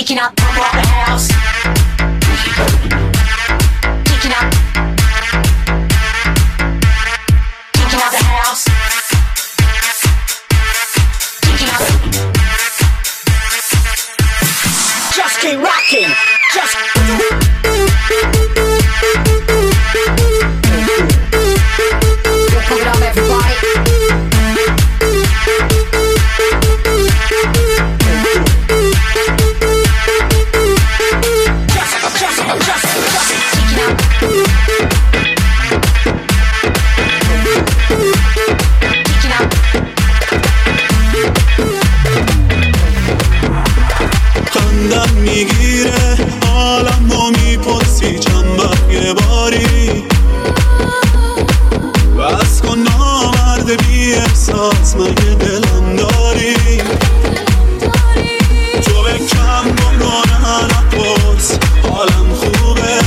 Kicking up the house. Kicking up. Kicking up the house. Kicking up. Just keep rocking. Just. Put it up, everybody. خندم میگیره حالم رو میپرسی چند وقت یه باری بس کن نامرد بی احساس مگه دلم داری تو به کم بمانه نپرس حالم خوبه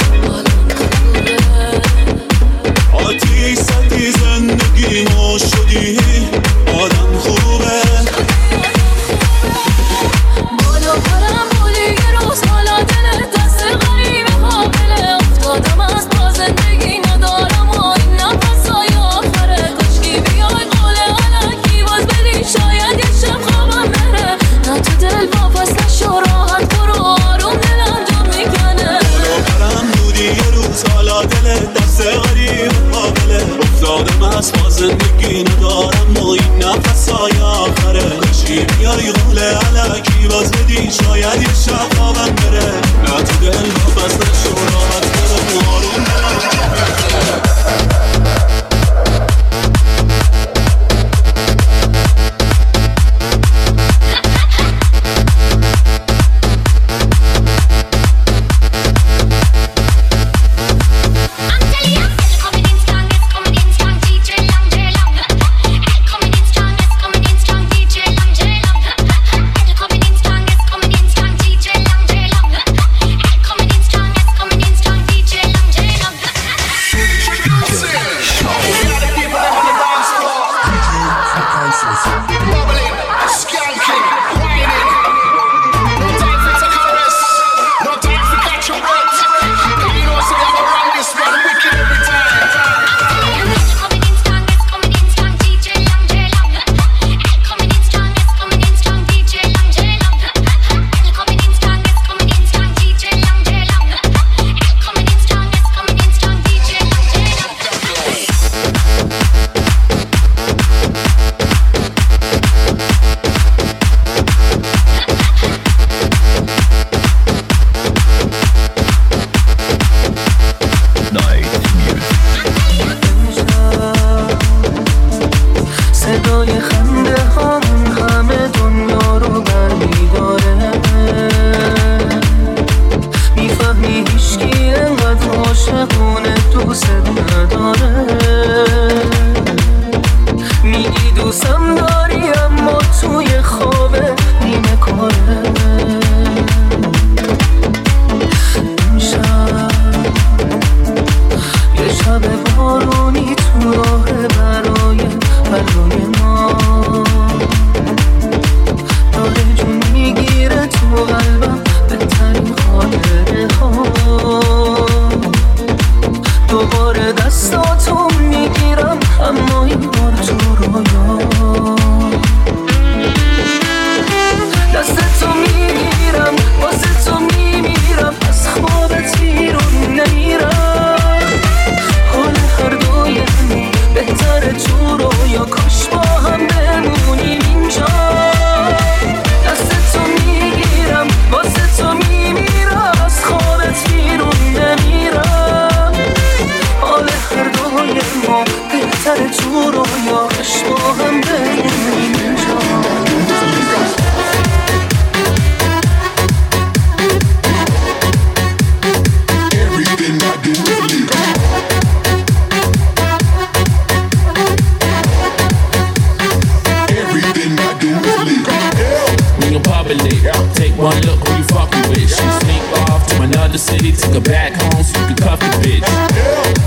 آتی سطی زندگی ما شدی آدم خوبه بالا پرم بودی یه روز حالا دلت دست غریبه حامله افتادم از با زندگی ندارم و این نفسای آخره کشکی بیای قوله علکی باز بدی شاید یه شب خوابم بره نه تو دل واپس نشو راحت برو آروم دلم جا میکنه بالا پرم بودی یه روز حالا دلت دست غریبه حامله افتادم از با زندگی ندارم و این نفسای آخره کشکی بیای قوله علکی باز بدی شاید یه شب خوابم بره نه تو دل واپس نشو راحت برو آروم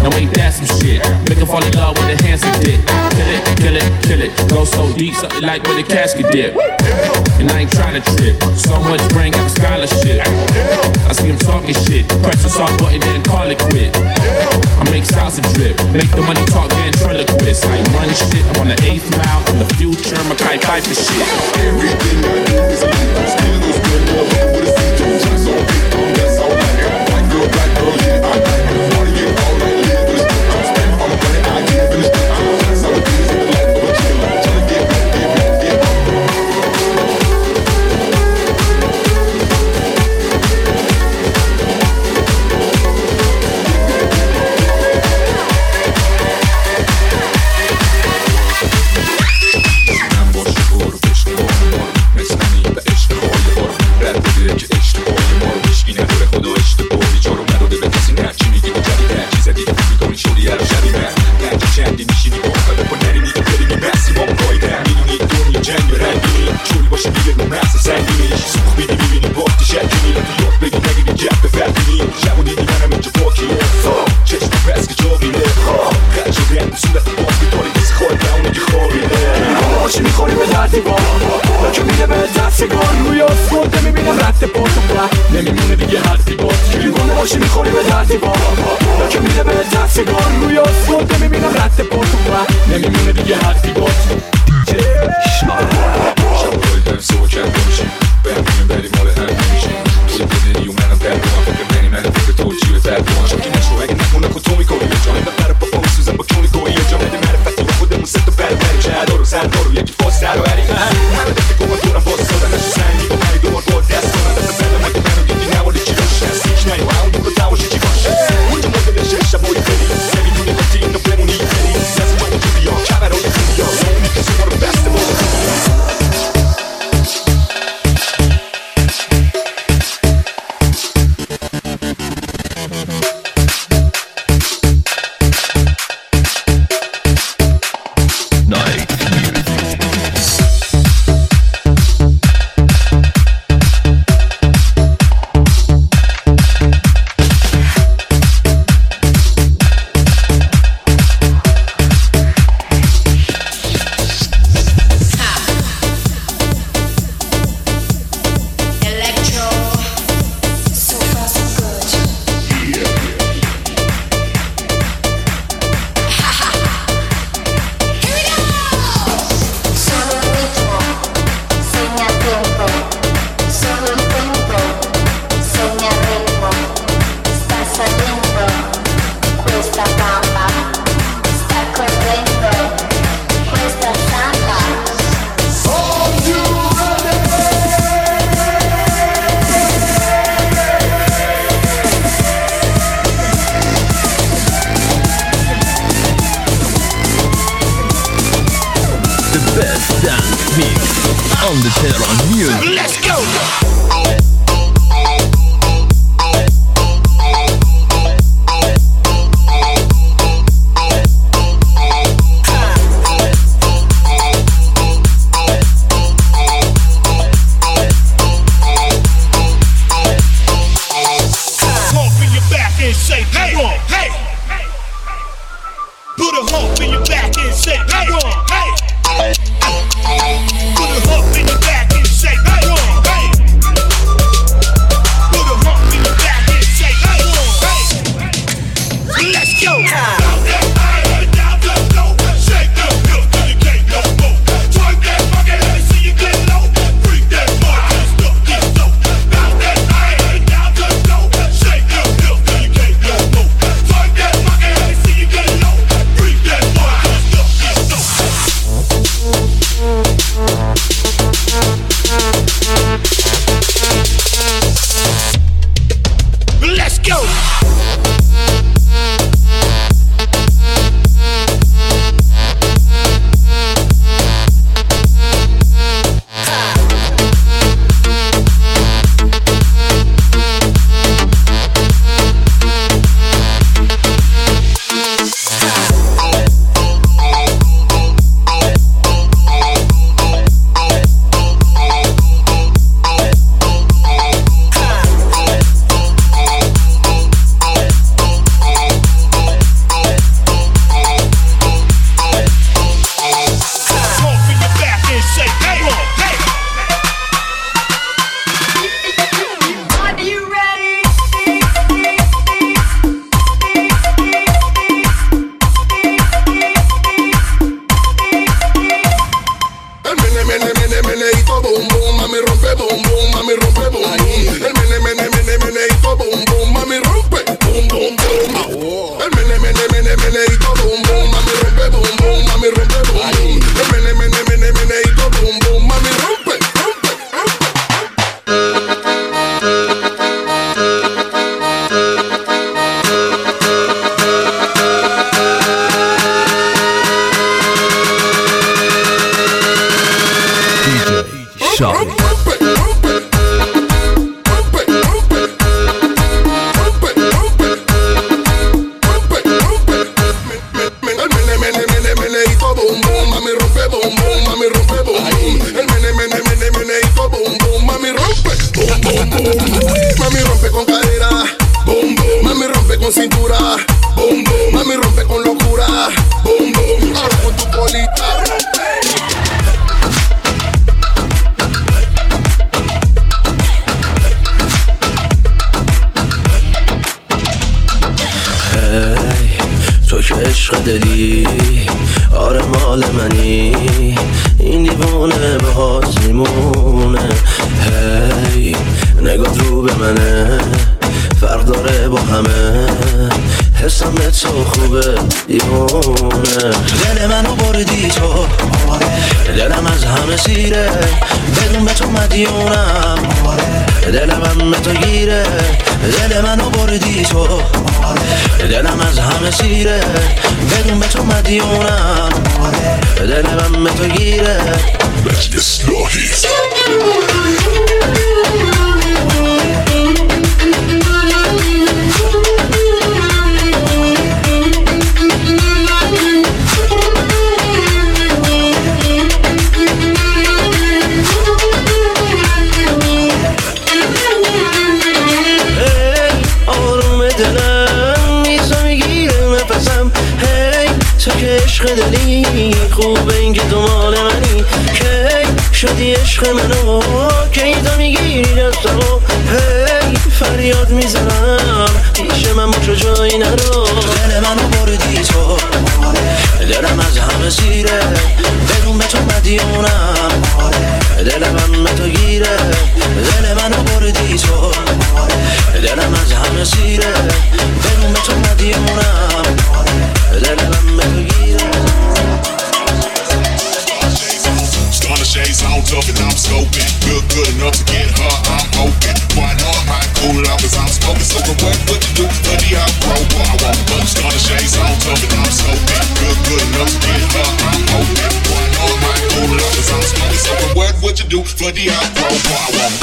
Now ain't that some shit? Make her fall in love with the handsome dick. Kill it, kill it, kill it. Go so deep, something like with a casket dip. And I ain't trying to trip. So much brain, got a scholarship. I see him talking shit. Press the soft button, then call it quit. I make salsa drip. Make the money talk, ventriloquist. I ain't running shit. I'm on the 8th mile. In the future, I'm a kite pipe and shit. Everything I do is legal. Still is good. Love with a seat. Just on it. That's all I got. White girl, black girl, yeah, I like it. Wanna get all I live in the street. I'm spending all the money I give in the street. That's all it is in the life of a killer. Tryna get back, get back, get back. نمیمونه دیگه حرفی باز دیوانه باشی میخوری به دردی با که میده به دستگار روی آسفالت نمیبینم رد پا تو نمیمونه دیگه حرفی باز شبای در سوکن نمیشیم برمیم بریم مال هم نمیشیم توی بدنی و منم در دوام فکر منی منم فکر تو چیه در دوام شاکی نشو اگه نکنه خود تو میکنی یه جانه ببره با فون سوزن با کونی کوی یه جا بده معرفتی و خودمون ست و بریم شهدار و سردار و یکی فاس در و هری همه دفتی کمون دورم باز سادن نشو سنگی با هری دوبار با دست دارن دست بدم اگه منو یکی نوالی چی روش هست هیچ نهی و همون دور تاوشی چی باشه اونجا مدلشه شبایی خیلی نمیدونه گفتی اینو بمونی خیلی دست جا اونجا بیا کمرهای خیلی ها اونی کسی ما رو بسته با on the Tehran Music. Let's go! mami rompe boom boom, mami rompe boom boom. El mene mene mene meneito boom boom, mami rompe boom boom boom. El mene mene mene meneito boom boom, mami rompe boom boom, mami rompe boom boom. El mene mene mene meneito boom boom, mami rompe rompe rompe. Shocking. Mami rompe con cadera, boom boom. Mami rompe con cintura, boom boom. Mami rompe con locura, boom boom. Ahora con tu colita rompe. تو که عشق دلی آره مال منی این دیوونه باز میمونه هی نگاه رو به منه فرق داره با همه حسم تو خوبه دیوونه دل منو بردی تو دلم از همه سیره بدون به تو مدیونم دلم هم به تو گیره دل منو بردی تو دلم از همه سیره بدون به تو مدیونم دلم هم به تو گیره عشق دلی خوبه این که تو مال منی کی شدی عشق منو کی تو میگیری دستمو هی فریاد میزنم پیش من باشو جایی نرو دل منو بردی تو دلم از همه سیره بدون به تو مدیونم دلم هم به تو گیره دل منو بردی تو دلم از همه سیره بدون به تو مدیونم دلم هم به تو گیره Shades on tough and I'm scoping. Good enough to get her, I'm hoping. Quite hard, might cool it out cause I'm smoking. So what you do for the outgrow? I want but starter shades on tough and I'm scoping. Good enough to get her, I'm hoping. Quite hard, might cool it out cause I'm smoking. So what would you do for the outgrow? I want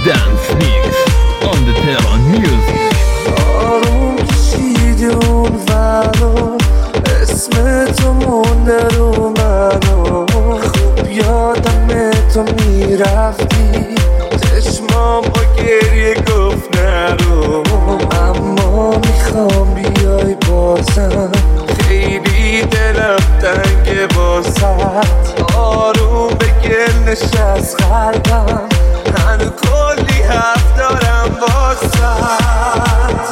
dance mix on the Tehran Music. آروم کشیدی اون ورا اسم تو مونده رو منو خوب یادم تو میرفتی چشمام با گریه گفت نرو اما میخوام بیای بازم خیلی دلم تنگه واسد آروم به گل نشست قلبم هنو کلی حرف دارم واسد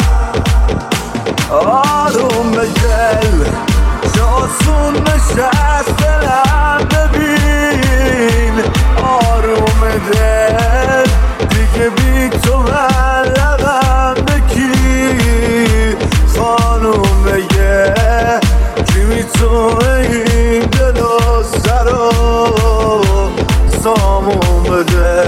آروم به گل جاسون نشست دلم ببین آروم دل دیگه بی تو من لبم بگیر خانوم بگه کی میتونه این دل و سر و سامون بده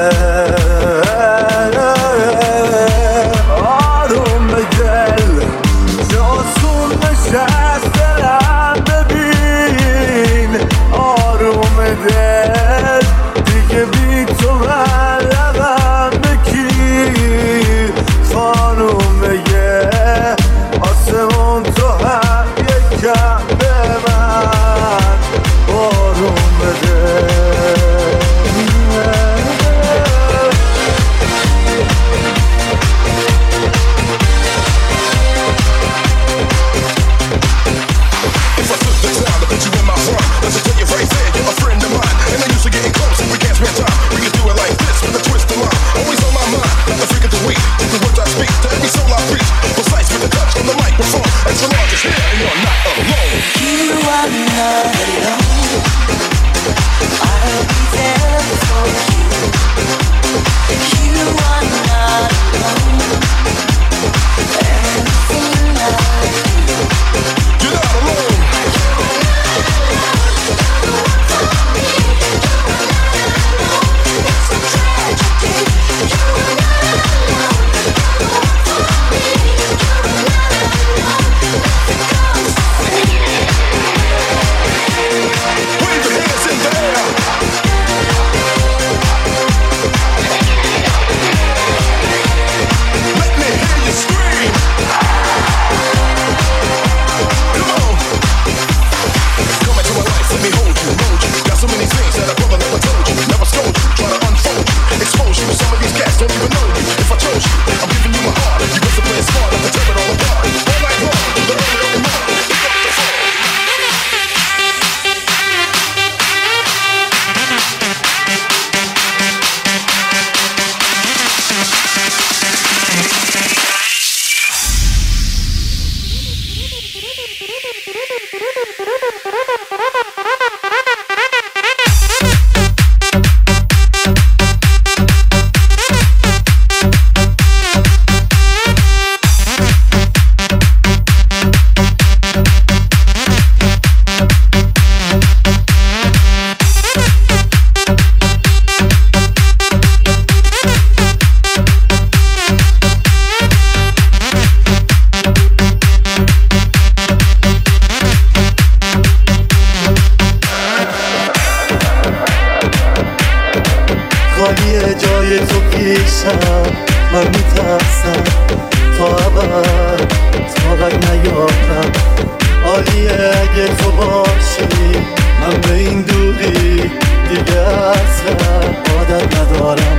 آروم بگل جاسون نشست دلم ببین آروم دل دیگه بی تو من لبم بگیر خانوم بگه آسمون تو هم یکم به من آروم بده Let's tell you right there, you're a friend of mine. And I used to getting close and we can't spend time. We can do it like this with a twist of line. Always on my mind, not the freak of the week. Take the words I speak to every soul I preach. Precise with the touch on the microphone. Extra large is here and you're not alone. You are not alone. I'll be there for you. You are not alone. Everything I do. You're not alone. Wave your hands in the air. Let me hear you scream. Come on. Come into my life, let me hold you. Got so many things that a brother never told you. Never scold you, try to unfold you. Expose you, some of these cats don't even know you. If I chose you, I'm giving you my heart. You got to play it smart, I can tear it all apart. All night long, the early morning. Pick up the phone. خالیه جای تو پیشم من میترسم تا ابد طاقت نیارم عالیه اگه تو باشی من به این دوری دیگه اصلا عادت ندارم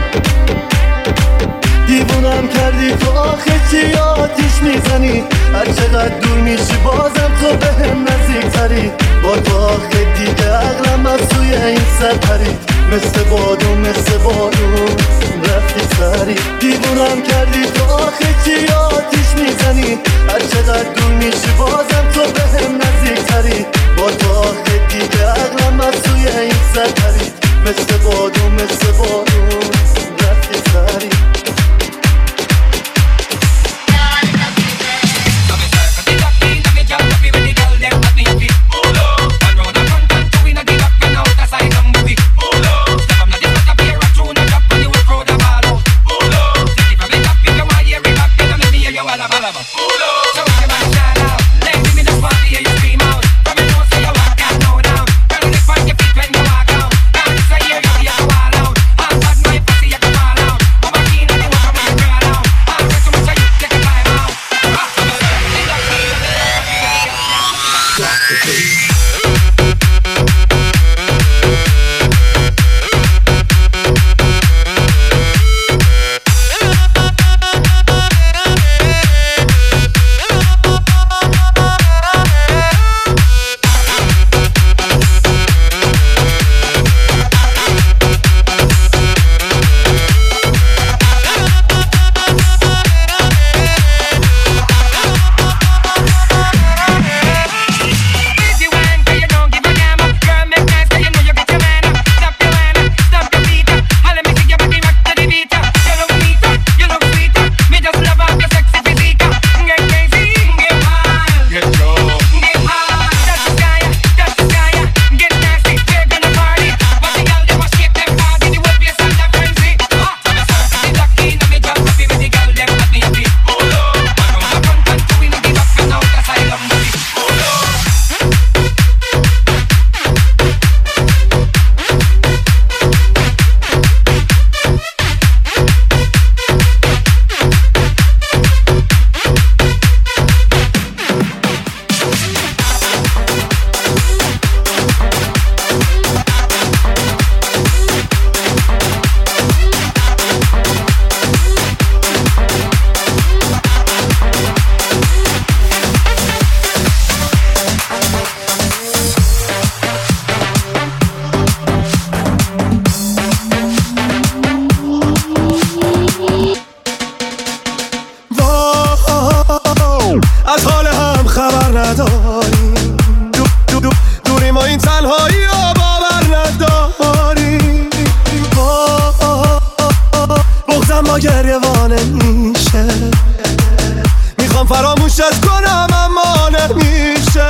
دیوونم کردی تو آخه چی آتیش میزنی هر چقدر دور میشی بازم تو به هم نزدیک تری با تو آخه دیگه عقلم از توی این سر پرید مثل بادون رفتی سری دیوونم کردی تو آخه چی آتیش میزنی هر چقدر دور میشی بازم تو به هم نزدیک تری با تو آخه دیگه عقلم از توی این سر پرید مثل بادون رفتی سری So everybody shout out, let me the party. دلم با گریوانه میشه، میخوام فراموشت کنم اما نمیشه.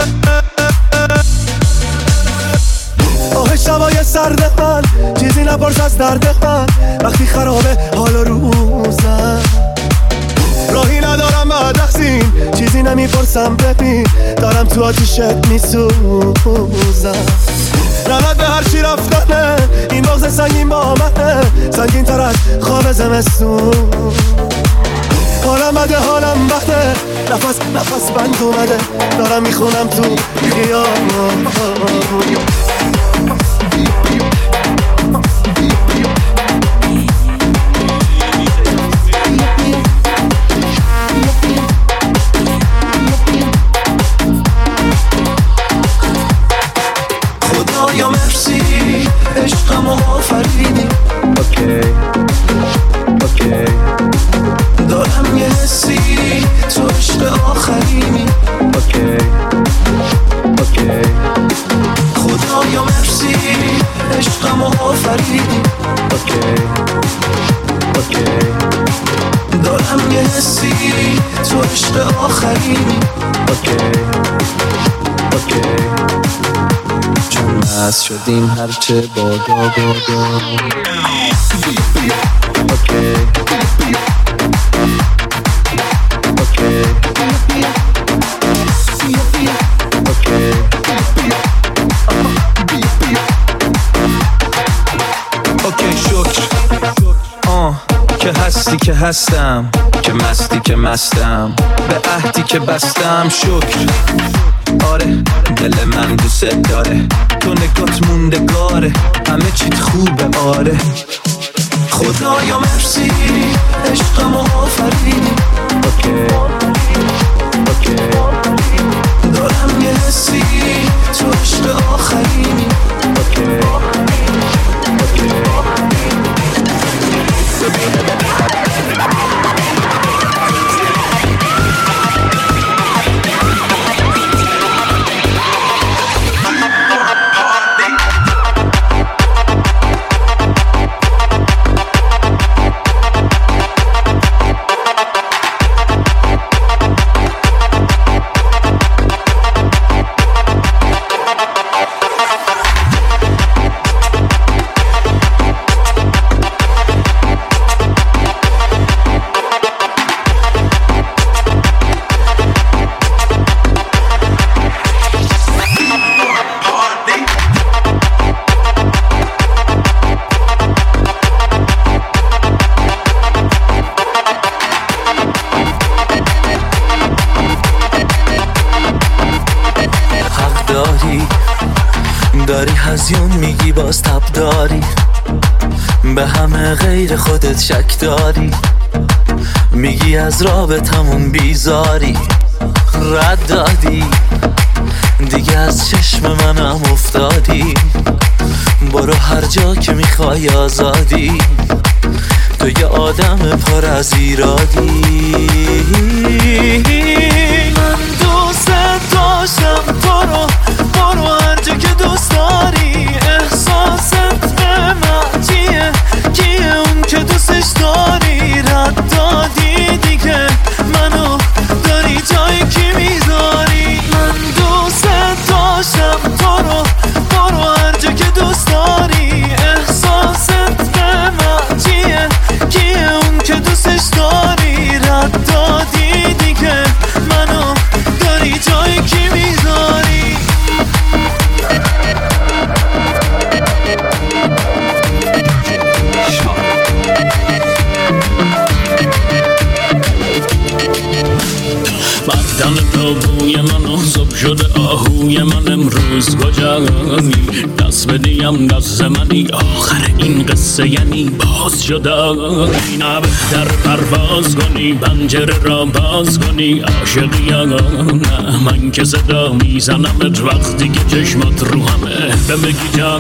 آه شبای سرد من، چیزی نپرس از درد من، وقتی خرابه حال و روزم. راهی ندارم بعد تقسیم، چیزی نمیپرسم ببین، دارم تو آتیشت میسوزم. لعنت به هر چی رفتنه، این بغض سنگین با منه، سنگین تر از خواب زمستون. حالم بده حالم بده، نفس بند اومده، دارم میخونم تو خیابون. خدایا مرسی عشقم آفریدی. اوکی دارم یه حسی تو عشق آخرینی. اوکی خدایا مرسی عشقم آفریدی. اوکی دارم یه حسی تو عشق آخرینی. اوکی چون مست شدیم هرچه بادا. اوکی شکر که هستی که هستم، که مستی که مستم، به عهدی که بستم شکر. آره دل من دوست داره، تو نگات موندگاره، همه چیت خوبه. آره خدایا مرسی عشقم آفریدی. اوکی دارم یه حسی تو عشق آخرینی. اوکی داری هزیون میگی باز تب داری، به همه غیر خودت شک داری، میگی از رابطمون بیزاری، رد دادی دیگه از چشم منم افتادی، برو هر جا که میخوای آزادی، تو یه آدم پر از ایرادی. من دوست داشتم تو رو، برو هر جا که دوست داری، احساست به من چیه، کیه اون که دوستش داری، رد دادی دیگه منو داری جای کی میذاری. من دوست داشتم تو رو، برو هر جا که دوست داری، احساست به من چیه، کیه اون که دوستش داری، رد دادی دیگه منو داری جای کی میذاری. بدن تو بوی من زب شده آهوی من امروز کجایی، دست بدیم دست منی آخر این قصه یعنی باز شده، نه بهتر پرواز کنی پنجره را باز کنی عاشقی یا نه، من که صدا میزنمت وقتی که چشمات رو همه بمگی جان.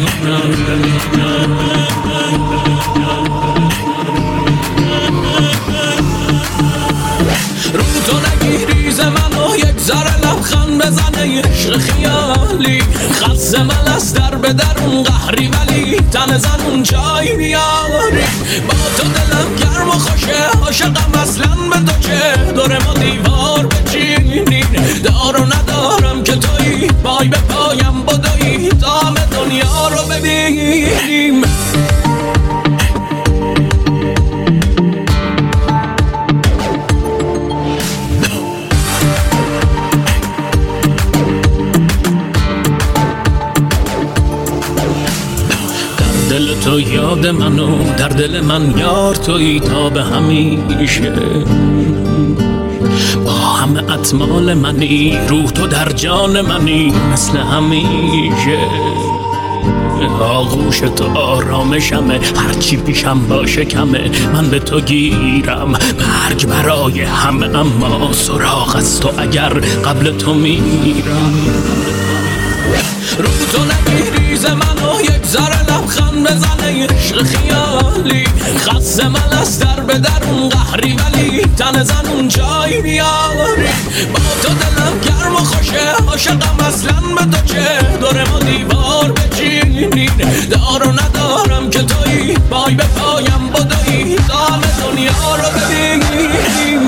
رو تو نگیریز منو یک ذره لبخند بزنه، عشق خیالی خز من از در به درون قهری، ولی تن زنون چای میاری، با تو دلم گرم عاشقم اصلا به تو که دور ما دیوار بچینین دار و ندارم که تویی پای به پایم بدویی تا همه دنیا رو ببینیم دل تو یاد منو در دل من یار تویی تا به همیشه با همه اطمال منی روح تو در جان منی مثل همیشه آغوش تو آرامشمه هرچی پیشم باشه کمه من به تو گیرم مرگ برای همه اما سراغ از تو اگر قبل تو میرم رو تو نگیریز منو یک ذره لبخند بزنه عشق خیالی خسته من از در به درون قهری ولی تن زنون جای بیاری با تو دلم گرم و خوشه عاشقم اصلا به تو چه دور ما دیوار بچینین دار و ندارم که تویی پای به پایم بدویی تا همه دنیا رو ببینیم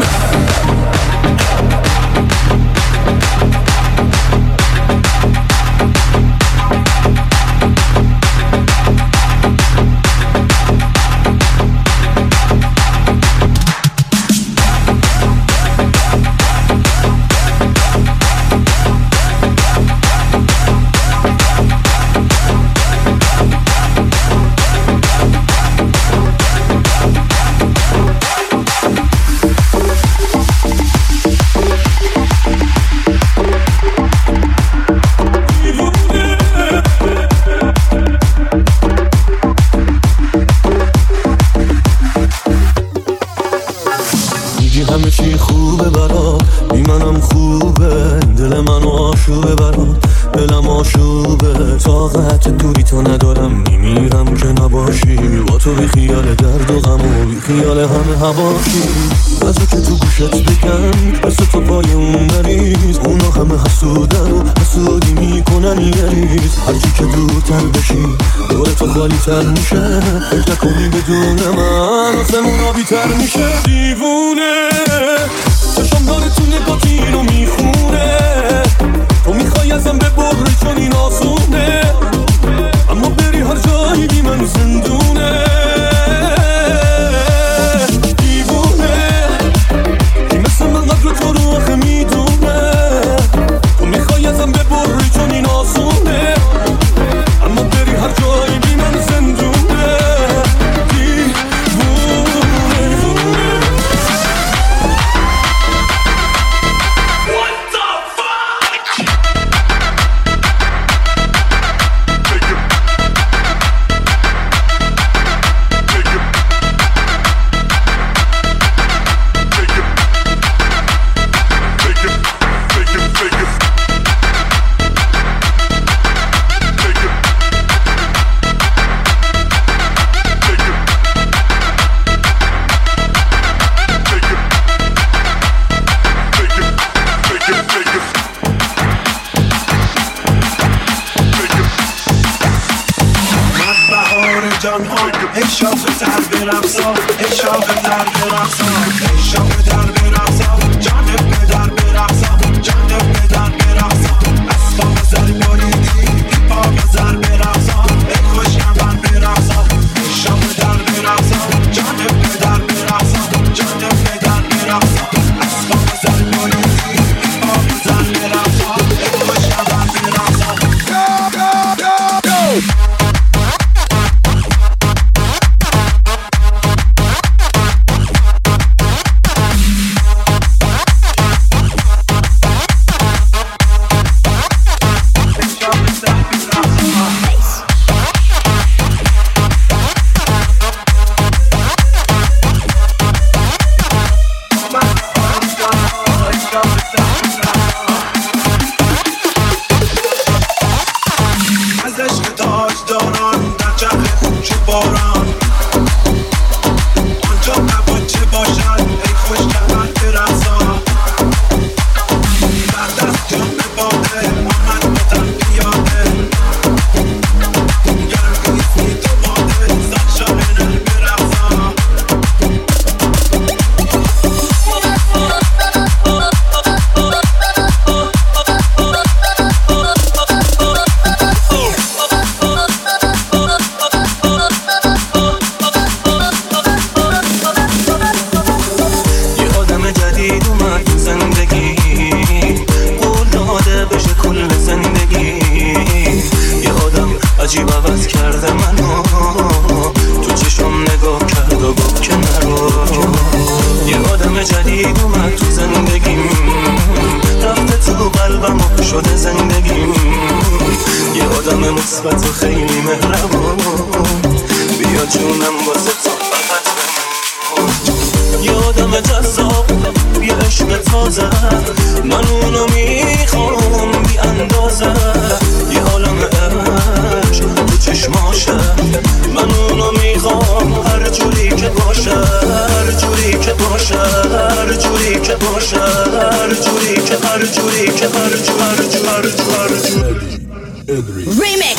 همه چی خوبه برات بی منم خوبه دل منو آشوبه برات دلم آشوبه طاقت دوری تو ندارم میمیرم که نباشی با تو بی خیال درد و غم و بی خیال همه هواشی بذار که تو گوشت بگم بس تو پای اون مریض اونا همه حسودن و حسودی میکنن یه ریز هرچی که دورتر بشی دور تو خالی تر میشه فکر نکنی بدون من آسمون آبی تر میشه دیوونه چشم داره تو نگاتی رو میخونه تو میخوای ازم ببری چون این آسونه اما بری هر جایی بی من زندونه دیوونه این مثل من قدر تو رو آخه میدونه تو میخوای ازم ببری چون این آسونه اما بری هر جایی بی من زندونه ای شاخ در برقصا ای شاخ در برقصا ای شاخ در برقصا جانب پدر برقصا جانب پدر برقصا اسباب زر بریدی پا زر برقصا ای خوشم من برقصا ای شاخ در برقصا جانب پدر برقصا جانب پدر برقصا اسباب زر بریدی پا زر برقصا ای خوشم من برقصا جدید اومد تو زندگیم، رفته تو قلبم و شده زندگیم. یه آدم مثبت و خیلی مهربون، بیا جونم واسه تو فقط بمون. یه آدم جذاب، یه عشق تازه، من اونو میخوام بی اندازه. یه عالم عشق تو چشماشه، من اونو میخوام هر جوری که باشه، هر جوری که باشه، هر جوری که باشه، هر جوری که هر جوری که هر جوری Remix.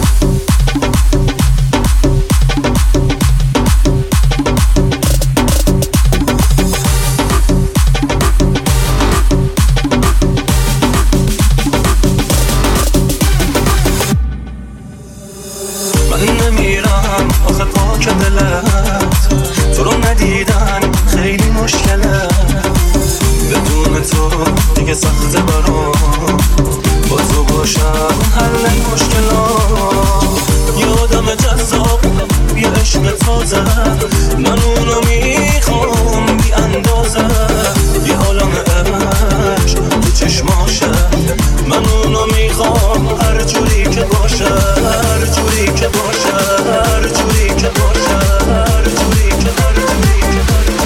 من نمیرم آخه پاک دلت، تو رو ندیدن خیلی مشکله. بدون تو دیگه سخته برام، با تو باشم حل مشکلات. یه آدم جذاب، یه عشق تازه، من اونو میخوام بی اندازه. یه عالم عشق تو چشماشه، من اونو میخوام هر جوری که باشه، هر جوری که باشه، هر جوری که باشه، هر جوری که هر جوری که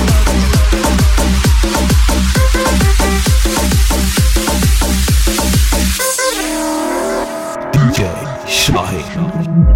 DJ Shahin.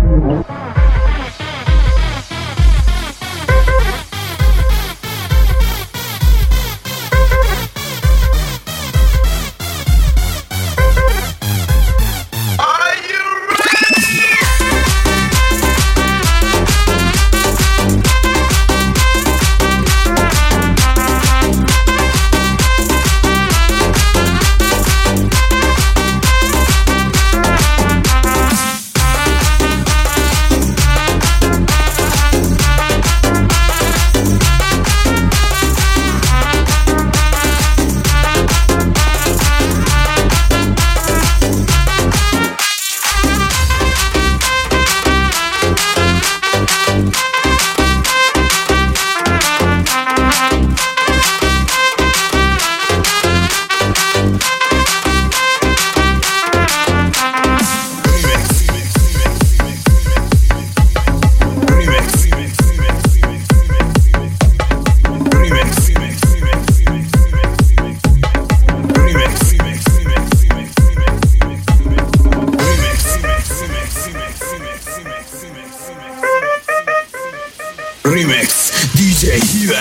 Remix DJ Hiva.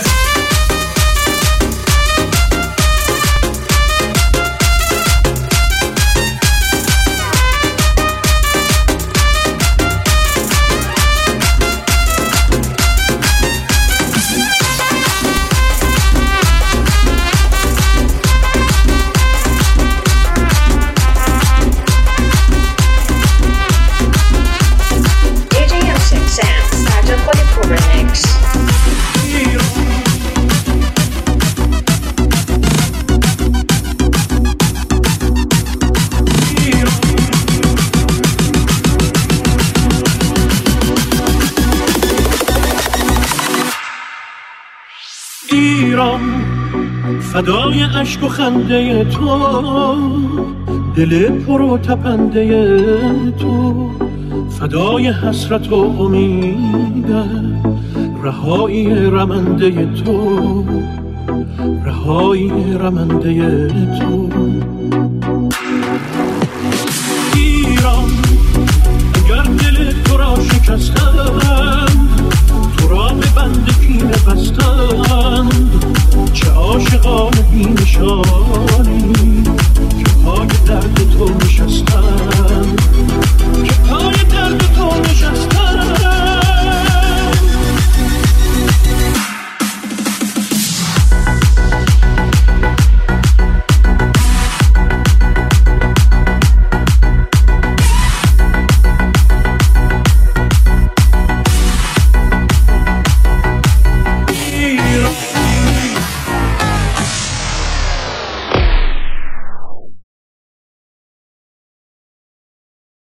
فدای عشق و خنده تو، دل پر و تپنده تو، فدای حسرت و امید، رهایی رمنده تو، رهایی رمنده تو. ایران اگر دل تو را شکستند، تو را به بند کینه بستند، چه عاشقان بی‌نشان